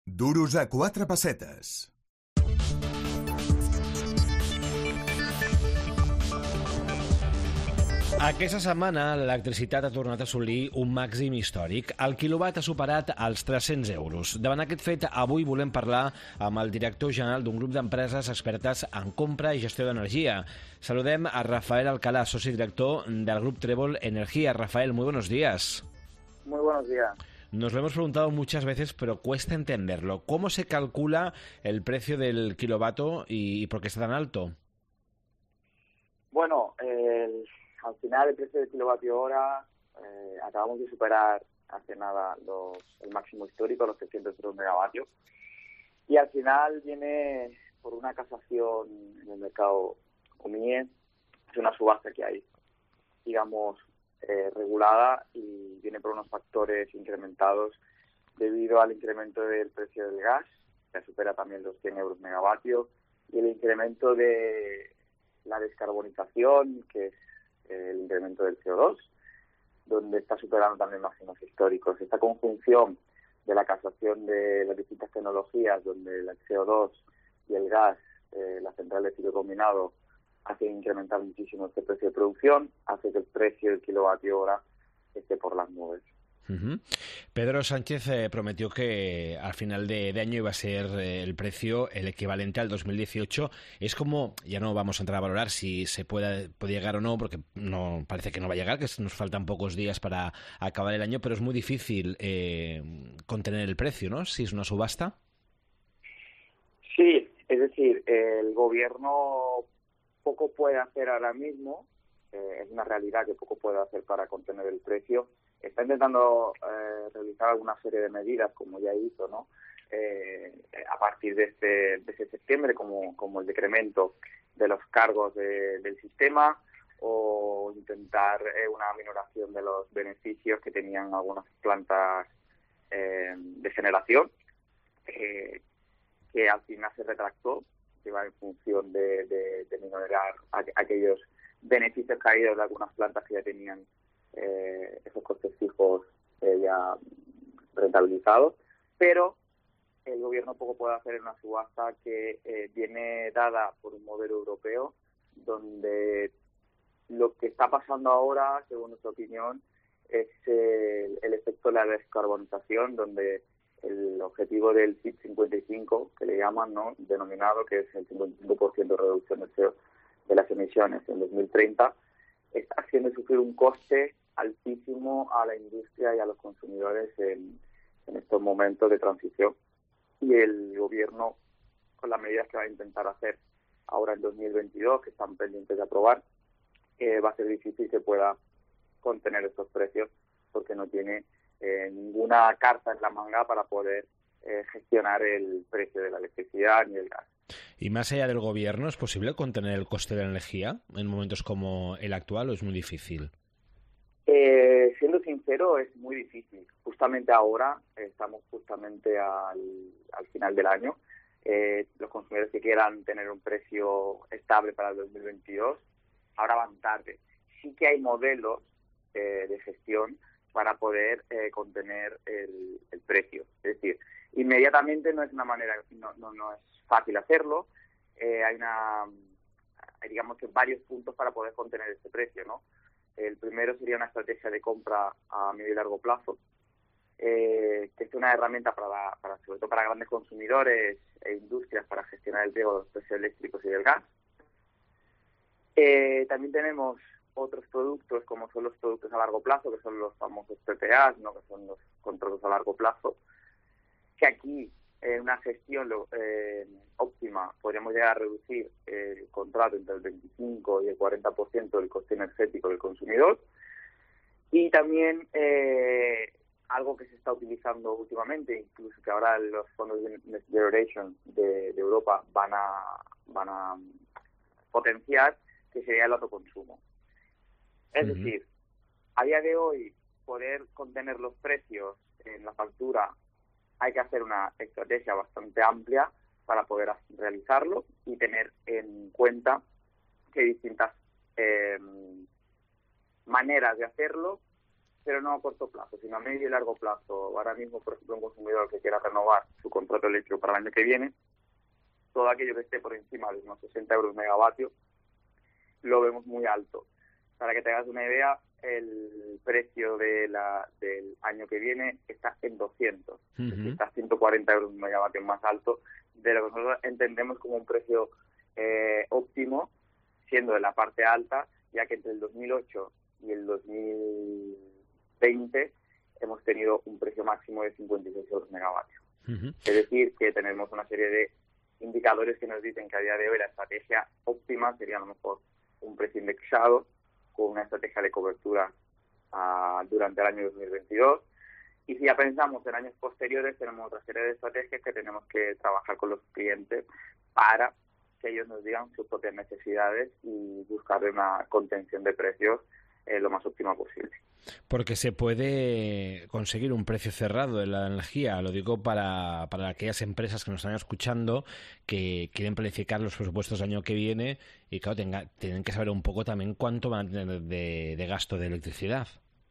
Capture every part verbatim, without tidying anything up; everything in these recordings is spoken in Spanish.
Duros a quatre pessetes. Aquesta setmana l'electricitat ha tornat a assolir un màxim històric. El quilowatt ha superat els tres-cents euros. Davant aquest fet, avui volem parlar amb el director general d'un grup d'empreses expertes en compra i gestió d'energia. Saludem a Rafael Alcalá, soci director del grup Trébol Energía. Rafael, muy buenos días. Muy buenos días. Nos lo hemos preguntado muchas veces, pero cuesta entenderlo. ¿Cómo se calcula el precio del kilovatio y por qué está tan alto? Bueno, el... Al final, el precio del kilovatio hora, eh, acabamos de superar hace nada los, el máximo histórico, los trescientos megavatios. Y al final viene por una casación en el mercado O M I E, es una subasta que hay, digamos, eh, regulada, y viene por unos factores incrementados debido al incremento del precio del gas, que supera también los cien euros megavatios, y el incremento de la descarbonización, que es el incremento del C O dos, donde está superando también máximos históricos. Esta conjunción de la casación de las distintas tecnologías, donde el C O dos y el gas, eh, la central de ciclo combinado, hacen incrementar muchísimo este precio de producción, hace que el precio del kilovatio hora esté por las nubes. Uh-huh. Pedro Sánchez eh, prometió que al final de, de año iba a ser eh, el precio el equivalente al dos mil dieciocho. Es como, ya no vamos a entrar a valorar si se puede, puede llegar o no, porque no parece que no va a llegar, que nos faltan pocos días para acabar el año, pero es muy difícil eh, contener el precio, ¿no? Si es una subasta. Sí, es decir, el gobierno poco puede hacer ahora mismo, eh, es una realidad que poco puede hacer para contener el precio. Está intentando eh, realizar alguna serie de medidas, como ya hizo, ¿no? Eh, a partir de este, de este septiembre, como, como el decremento de los cargos de, del sistema, o intentar eh, una minoración de los beneficios que tenían algunas plantas eh, de generación, eh, que al final se retractó, que va en función de, de, de minorar a, aquellos beneficios caídos de algunas plantas que ya tenían Eh, esos costes fijos eh, ya rentabilizados, pero el gobierno poco puede hacer en una subasta que eh, viene dada por un modelo europeo, donde lo que está pasando ahora, según nuestra opinión, es el, el efecto de la descarbonización, donde el objetivo del Fit cincuenta y cinco, que le llaman, ¿no?, denominado, que es el cincuenta y cinco por ciento de reducción de, C O, de las emisiones en dos mil treinta, está haciendo sufrir un coste altísimo a la industria y a los consumidores en, en estos momentos de transición. Y el gobierno, con las medidas que va a intentar hacer ahora en dos mil veintidós, que están pendientes de aprobar, eh, va a ser difícil que pueda contener estos precios, porque no tiene eh, ninguna carta en la manga para poder eh, gestionar el precio de la electricidad ni el gas. Y más allá del gobierno, ¿es posible contener el coste de la energía en momentos como el actual o es muy difícil? Eh, siendo sincero, es muy difícil. Justamente ahora, eh, estamos justamente al, al final del año. Eh, los consumidores que quieran tener un precio estable para el dos mil veintidós, ahora van tarde. Sí que hay modelos eh, de gestión para poder eh, contener el, el precio. Es decir, inmediatamente no es una manera, no, no, no es fácil hacerlo. Eh, hay una, hay, digamos que varios puntos para poder contener este precio, ¿no? El primero sería una estrategia de compra a medio y largo plazo, eh, que es una herramienta para, la, para, sobre todo para grandes consumidores e industrias, para gestionar el riesgo de los precios eléctricos y del gas. Eh, también tenemos otros productos, como son los productos a largo plazo, que son los famosos P P As, ¿no?, que son los contratos a largo plazo, que aquí en una gestión eh, óptima podríamos llegar a reducir el contrato entre el veinticinco y el cuarenta por ciento del coste energético del consumidor. Y también eh, algo que se está utilizando últimamente, incluso que ahora los fondos de Next Generation de, de Europa van a, van a potenciar, que sería el autoconsumo. Es uh-huh. decir, a día de hoy, poder contener los precios en la factura, hay que hacer una estrategia bastante amplia para poder realizarlo y tener en cuenta que hay distintas eh, maneras de hacerlo pero no a corto plazo, sino a medio y largo plazo. Ahora mismo, por ejemplo, un consumidor que quiera renovar su contrato eléctrico para el año que viene, todo aquello que esté por encima de unos sesenta euros megavatio, lo vemos muy alto. Para que te hagas una idea, el precio de la, del año que viene está en doscientos, uh-huh. Es decir, está a ciento cuarenta euros un megavatio más alto de lo que nosotros entendemos como un precio eh, óptimo, siendo de la parte alta, ya que entre el dos mil ocho y el dos mil veinte hemos tenido un precio máximo de cincuenta y seis euros megavatio. Uh-huh. Es decir, que tenemos una serie de indicadores que nos dicen que a día de hoy la estrategia óptima sería a lo mejor un precio indexado con una estrategia de cobertura uh, durante el año dos mil veintidós. Y si ya pensamos en años posteriores, tenemos otra serie de estrategias que tenemos que trabajar con los clientes para que ellos nos digan sus propias necesidades y buscar una contención de precios eh, lo más óptima posible. Porque se puede conseguir un precio cerrado de la energía, lo digo para, para aquellas empresas que nos están escuchando que quieren planificar los presupuestos del año que viene y claro, tenga, tienen que saber un poco también cuánto van a tener de, de gasto de electricidad.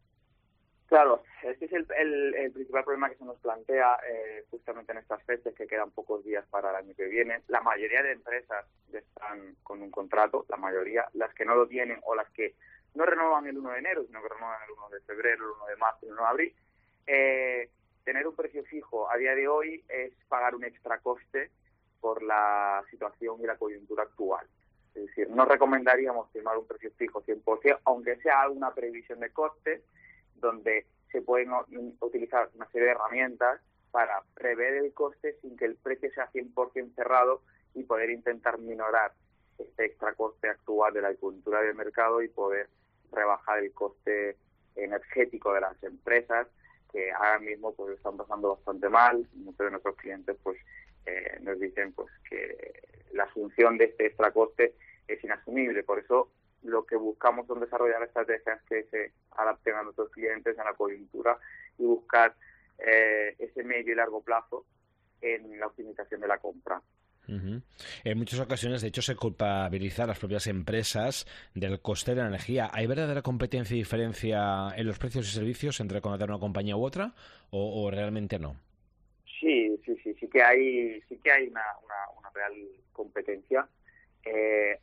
Claro, este es el, el, el principal problema que se nos plantea eh, justamente en estas fechas, que quedan pocos días para el año que viene. La mayoría de empresas ya están con un contrato, la mayoría, las que no lo tienen o las que no renovan el uno de enero, sino que renovan el uno de febrero, el uno de marzo, el uno de abril. Eh, tener un precio fijo a día de hoy es pagar un extra coste por la situación y la coyuntura actual. Es decir, no recomendaríamos firmar un precio fijo cien por ciento, aunque sea una previsión de costes, donde se pueden utilizar una serie de herramientas para prever el coste sin que el precio sea cien por ciento cerrado y poder intentar minorar este extra coste actual de la coyuntura del mercado y poder rebajar el coste energético de las empresas que ahora mismo pues están pasando bastante mal. Muchos de nuestros clientes pues eh, nos dicen pues que la asunción de este extra coste es inasumible. Por eso lo que buscamos son desarrollar estrategias que se adapten a nuestros clientes, a la coyuntura y buscar eh, ese medio y largo plazo en la optimización de la compra. Uh-huh. En muchas ocasiones, de hecho, se culpabiliza a las propias empresas del coste de la energía. ¿Hay verdadera competencia y diferencia en los precios y servicios entre contratar una compañía u otra o, o realmente no? Sí, sí, sí, sí que hay, sí que hay una, una, una real competencia. Eh,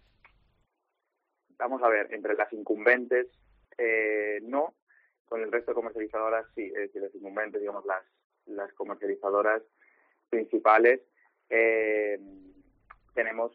vamos a ver, entre las incumbentes, eh, no, con el resto de comercializadoras sí, es decir, las incumbentes, digamos, las, las comercializadoras principales, eh, tenemos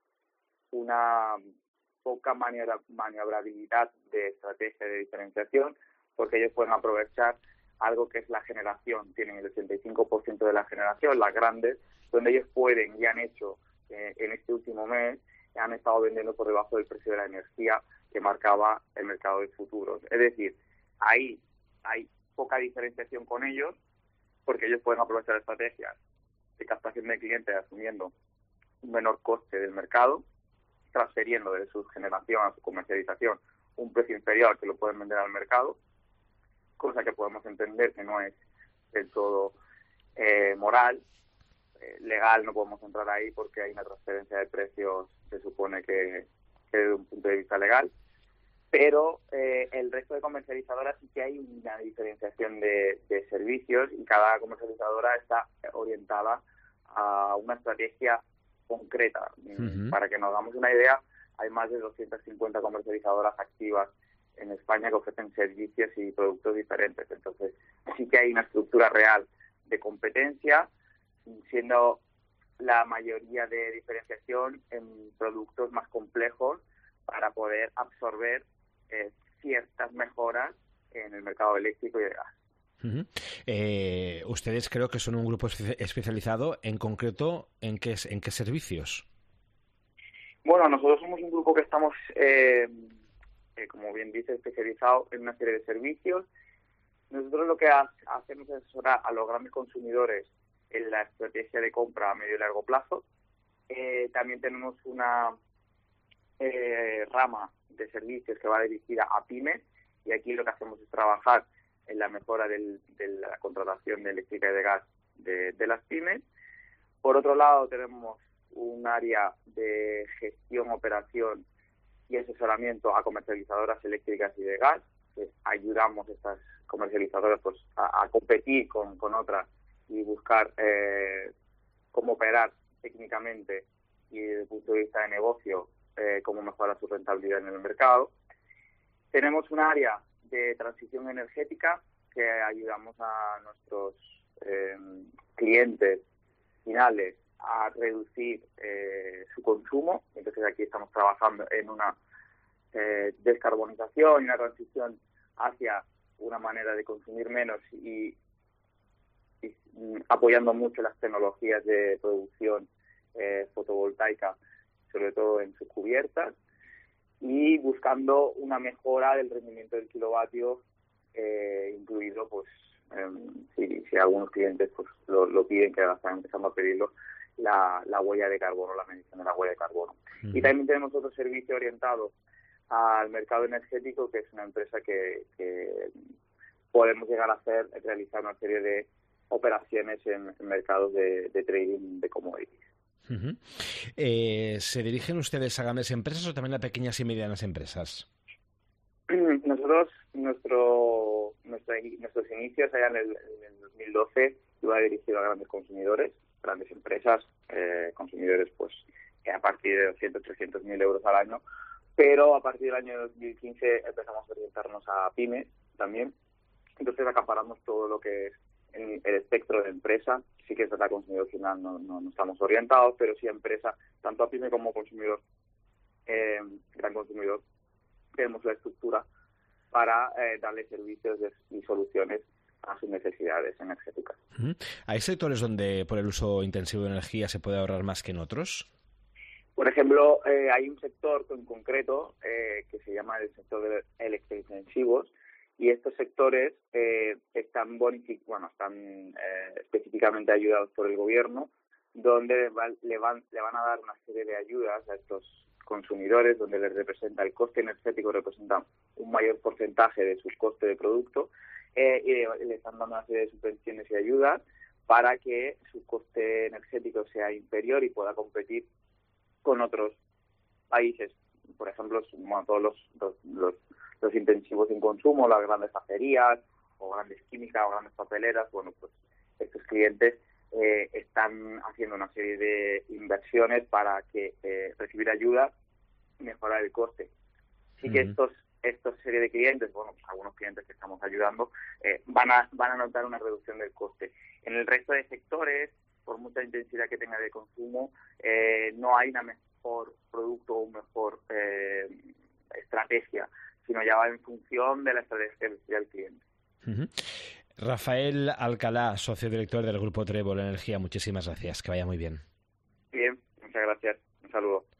una poca maniobra, maniobrabilidad de estrategia de diferenciación, porque ellos pueden aprovechar algo que es la generación, tienen el ochenta y cinco por ciento de la generación, las grandes, donde ellos pueden y han hecho eh, en este último mes, han estado vendiendo por debajo del precio de la energía que marcaba el mercado de futuros. Es decir, ahí hay poca diferenciación con ellos, porque ellos pueden aprovechar estrategias de captación de clientes asumiendo un menor coste del mercado, transfiriendo de su generación a su comercialización un precio inferior al que lo pueden vender al mercado, cosa que podemos entender que no es del todo eh, moral, eh, legal, no podemos entrar ahí porque hay una transferencia de precios, se supone que, que desde un punto de vista legal, pero eh, el resto de comercializadoras sí que hay una diferenciación de, de servicios y cada comercializadora está orientada a una estrategia concreta. Uh-huh. Para que nos hagamos una idea, hay más de doscientas cincuenta comercializadoras activas en España que ofrecen servicios y productos diferentes. Entonces, sí que hay una estructura real de competencia, siendo la mayoría de diferenciación en productos más complejos para poder absorber eh, ciertas mejoras en el mercado eléctrico y de gas. Uh-huh. Eh, ustedes creo que son un grupo espe- especializado, en concreto, ¿en qué, en qué servicios? Bueno, nosotros somos un grupo que estamos, eh, eh, como bien dice, especializado en una serie de servicios. Nosotros lo que ha- hacemos es asesorar a los grandes consumidores en la estrategia de compra a medio y largo plazo. Eh, también tenemos una eh, rama de servicios que va dirigida a pymes, y aquí lo que hacemos es trabajar en la mejora del, de la contratación de eléctrica y de gas de, de las pymes. Por otro lado, tenemos un área de gestión, operación y asesoramiento a comercializadoras eléctricas y de gas, que ayudamos a estas comercializadoras pues a, a competir con, con otras y buscar eh, cómo operar técnicamente y desde el punto de vista de negocio, eh, cómo mejorar su rentabilidad en el mercado. Tenemos un área de transición energética que ayudamos a nuestros eh, clientes finales a reducir eh, su consumo. Entonces aquí estamos trabajando en una eh, descarbonización y una transición hacia una manera de consumir menos y, y apoyando mucho las tecnologías de producción eh, fotovoltaica, sobre todo en sus cubiertas, y buscando una mejora del rendimiento del kilovatio, eh, incluido, pues, eh, si, si algunos clientes pues lo, lo piden, que ahora están empezando a pedirlo, la, la huella de carbono, la medición de la huella de carbono. Uh-huh. Y también tenemos otro servicio orientado al mercado energético, que es una empresa que, que podemos llegar a hacer, realizar una serie de operaciones en, en mercados de, de trading de commodities. Uh-huh. Eh, ¿Se dirigen ustedes a grandes empresas o también a pequeñas y medianas empresas? Nosotros, nuestro, nuestra, nuestros inicios allá en el, en el dos mil doce iba dirigido a grandes consumidores, grandes empresas, eh, consumidores pues a partir de doscientos, trescientos mil euros al año, pero a partir del año dos mil quince empezamos a orientarnos a pymes también. Entonces acaparamos todo lo que es en el espectro de empresa. Sí que es verdad, consumidor final no, no, no estamos orientados, pero sí a empresa, tanto a pyme como consumidor, eh, gran consumidor, tenemos la estructura para eh, darle servicios de, y soluciones a sus necesidades energéticas. Uh-huh. ¿Hay sectores donde por el uso intensivo de energía se puede ahorrar más que en otros? Por ejemplo, eh, hay un sector en concreto eh, que se llama el sector de electrointensivos, y estos sectores eh, están bonific- bueno, están eh, específicamente ayudados por el gobierno, donde va, le, van, le van a dar una serie de ayudas a estos consumidores, donde les representa el coste energético, representa un mayor porcentaje de su coste de producto, eh, y le están dando una serie de subvenciones y ayudas para que su coste energético sea inferior y pueda competir con otros países. Por ejemplo, bueno, todos los, los, los, los intensivos en consumo, las grandes acerías o grandes químicas o grandes papeleras, bueno, pues estos clientes eh, están haciendo una serie de inversiones para que eh, recibir ayuda y mejorar el coste. Sí que uh-huh. estos estos serie de clientes, bueno, pues algunos clientes que estamos ayudando, eh, van a van a notar una reducción del coste. En el resto de sectores, por mucha intensidad que tenga de consumo, eh, no hay una mejor producto o una mejor eh, estrategia, sino ya va en función de la estrategia del cliente. Uh-huh. Rafael Alcalá, socio director del Grupo Trébol Energía, muchísimas gracias, que vaya muy bien. Bien, muchas gracias, un saludo.